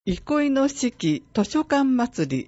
憩いの四季図書館祭り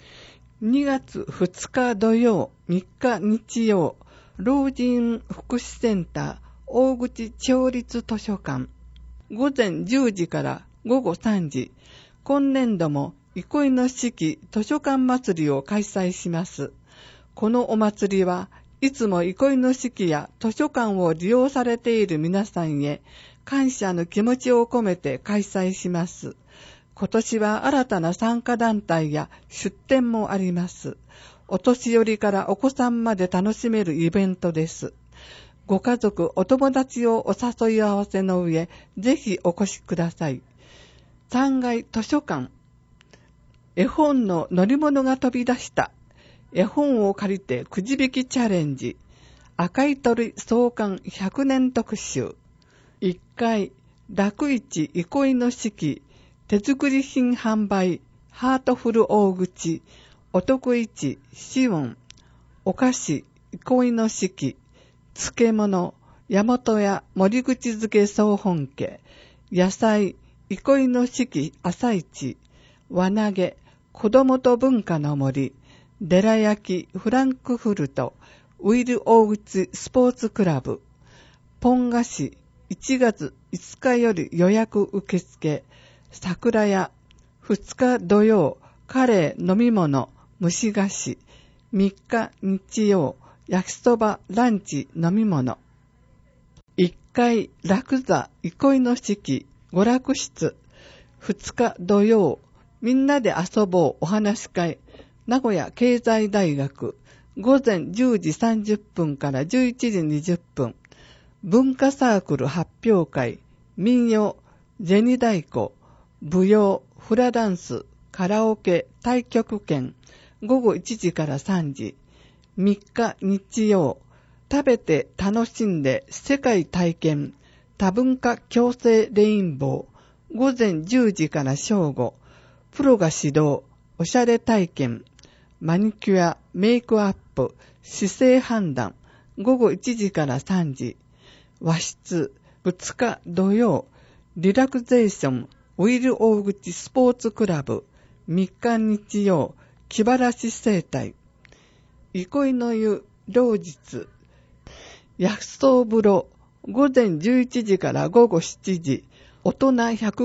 2月2日土曜3日日曜老人福祉センター大口町立図書館午前10時から午後3時今年度も憩いの四季図書館祭りを開催します。このお祭りはいつも憩いの四季や図書館を利用されている皆さんへ感謝の気持ちを込めて開催します。今年は新たな参加団体や出展もあります。お年寄りからお子さんまで楽しめるイベントです。ご家族、お友達をお誘い合わせの上、ぜひお越しください。3階図書館。絵本の乗り物が飛び出した。絵本を借りてくじ引きチャレンジ。赤い鳥創刊100年特集。1階、楽市憩いの四季。手作り品販売、ハートフル大口、お得市、シオン、お菓子、憩いの四季、漬物、大和屋森口漬け総本家、野菜、憩いの四季朝市、輪投げ、子供と文化の森、寺焼きフランクフルト、ウィル大口スポーツクラブ、ポン菓子、1月5日より予約受付、桜屋、2日土曜、カレー飲み物、蒸し菓子、3日日曜、焼きそば、ランチ、飲み物。1階、楽座、憩いの四季、娯楽室、2日土曜、みんなで遊ぼうお話会、名古屋経済大学、午前10時30分から11時20分、文化サークル発表会、民謡、銭太鼓、舞踊、フラダンス、カラオケ、太極拳、午後1時から3時。3日日曜、食べて楽しんで世界体験、多文化共生レインボー、午前10時から正午。プロが指導、おしゃれ体験、マニキュア、メイクアップ、姿勢判断、午後1時から3時。和室、2日土曜、リラクゼーション、ウィル大口スポーツクラブ、3日日曜、気晴らし生態、憩いの湯、両日、薬草風呂、午前11時から午後7時、大人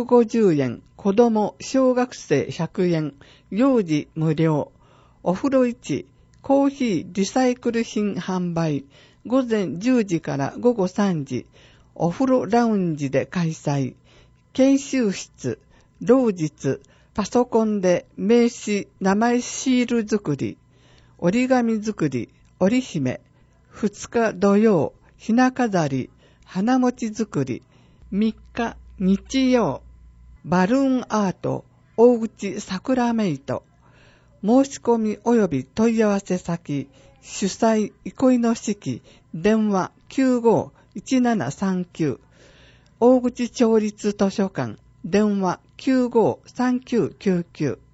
150円、子供、小学生100円、幼児無料、お風呂市、コーヒーリサイクル品販売、午前10時から午後3時、お風呂ラウンジで開催、研修室、老日、パソコンで名刺、名前シール作り、折り紙作り、織姫、2日土曜、ひな飾り、花餅作り、3日日曜、バルーンアート、大口桜メイト、申し込み及び問い合わせ先、主催、憩いの四季、電話95-1739、大口町立図書館、電話95-3999